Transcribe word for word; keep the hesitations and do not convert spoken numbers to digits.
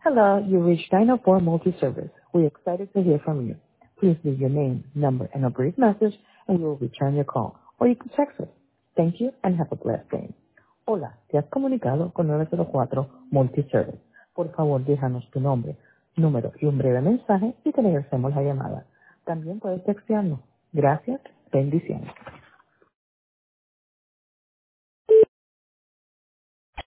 Hello, you reached nine oh four Multi-Service. We're excited to hear from you. Please leave your name, number, and a brief message, and we will return your call. Or you can text us. Thank you, and have a blessed day. Hola, te has comunicado con nueve cero cuatro Multi-Service. Por favor, déjanos tu nombre, número y un breve mensaje y te regresemos la llamada. También puedes textearnos. Gracias. Bendiciones.